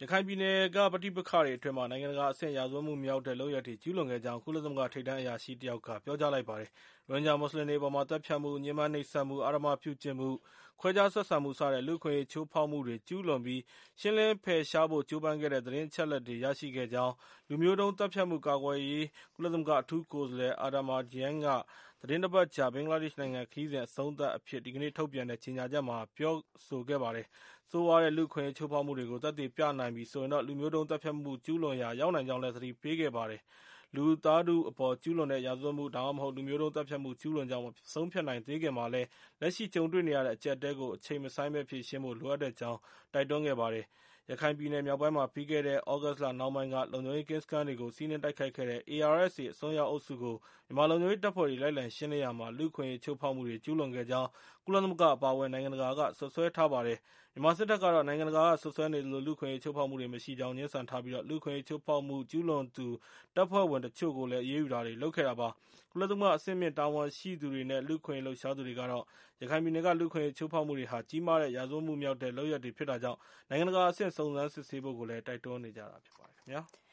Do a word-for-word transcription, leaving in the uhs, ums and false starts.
ရခိုင်ပြည်နယ်ကပဋိပက္ခတွေအတွင်းမှာနိုင်ငံတကာအဆင့်ရာဇဝတ်မှုမြောက်တဲ့လုပ်ရပ်တွေကျူးလွန်ခဲ့ကြောင်းကုလသမဂ္ဂထိပ်တန်းအရာရှိတယောက်ကပြောကြားလိုက်ပါတယ်။ရိုဟင်ဂျာမွတ်စလင်တွေအပေါ်သတ်ဖြတ်မှု၊ညှဉ်းပန်းနှိပ်စက်မှု၊အဓမ္မပြုကျင့်မှု၊ခွဲခြားဆက်ဆံမှုစတဲ့လူ့အခွင့်အရေးချိုးဖောက်မှုတွေကျူးလွန်ပြီးရှင်းလင်းဖယ်ရှားဖို့ကြိုးပမ်းခဲ့တဲ့သတင်းအချက်အလက်တွေရရှိခဲ့ကြောင်းလူမျိုးတုန်းသတ်ဖြတ်မှုကာကွယ်ရေးကုလသမဂ္ဂအထူးကိုယ်စားလှယ် Adama Dieng ကသီတင်းတပတ်ကြာဘင်္ဂလားဒေ့ရှ်နိုင်ငံခရီးစဉ်အဆုံးသတ်အဖြစ်ဒီကနေ့ထုတ်ပြန်တဲ့ကြေညာချက်မှာပြောဆိုခဲ့ပါတယ်။ဆိုးဝါးတဲ့လူ့အခွင့်အရေးချိုးဖောက်မှုတွေကိုသက်သေပြနိုင်ပြီဆိုရင်တော့လူမျိုးတုန်းသတ်ဖြတ်မှုကျူးလွန်ရာရောက်နိုင်ကြောင်းလည်းသတိပေးခဲ့ပါတယ်။လူသားထုအပေါ်ကျူးလွန်တဲ့ရာဇဝတ်မှုဒါမှမဟုတ်လူမျိုးတုန်းသတ်ဖြတ်မှုကျူးလွန်ကြောင်းမဆုံးဖြတ်နိုင်သေးခင်မှာလည်းလက်ရှိကြုံတွေ့နေရတဲ့အကျပ်အတည်းကိုအချိန်မဆိုင်းဘဲဖြေရှင်းဖို့လိုအပ်ကြောင်းတိုက်တွန်းခဲ့ပါတယ်။ရခိုင်ပြည်နယ်မြောက်ပိုင်းမှာပြီးခဲ့တဲ့သြဂုတ်လနှောင်းပိုင်းကလုံခြုံရေးကင်းစခန်းတွေကိုစီးနင်းတိုက်ခိုက်ခဲ့တဲ့ A R S A အစွန်းရောက်အုပ်စုကိုမြန်မာလုံခြုံရေးတပ်ဖွဲ့တွေလိုက်လံရှင်းလင်းရာမှာလူ့အခွင့်အရေးချိုးဖောက်မှုတွေကျူးလွန်ခဲ့ကြောင်းကုလသမဂ္ဂအပါအဝင်နိုင်ငံတကာကစွပ်စွဲထားပါတယ်။မြန်မာစစ်တပ်ကတော့နိုင်ငံတကာကစွပ်စွဲနေသလိုလူ့အခွင့်အရေးချိုးဖောက်မှုတွေမရှိကြောင်းငြင်းဆန်ထားပြီးလူ့အခွင့်အရေးချိုးဖောက်မှုကျူးလွန်သူတပ်ဖွဲ့ဝင်တချို့ကိုလည်းအရေးယူတာတွေလုပ်ခဲ့တာပါ။ကုလသမဂ္ဂအဆင့်မြင့်တာဝန်ရှိသူတွေနဲ့လူ့အခွင့်အရေးလှုပ်ရှားသူတွေကတော့ရခိုင်ပြည်နယ်ကလူ့အခွင့်အရေးချိုးဖောက်မှုတွေဟာကြီးမားတဲ့ရာဇဝတ်မှုမြောက်တဲ့လုပ်ရပ်တွေဖြစ်တာကြောင့်နိုင်ငံတကာအဆင့်စုံစမ်းစစ်ဆေးဖို့ကိုလည်းတိုက်တွန်းနေကြတာဖြစ်ပါတယ်ခင်ဗျာ။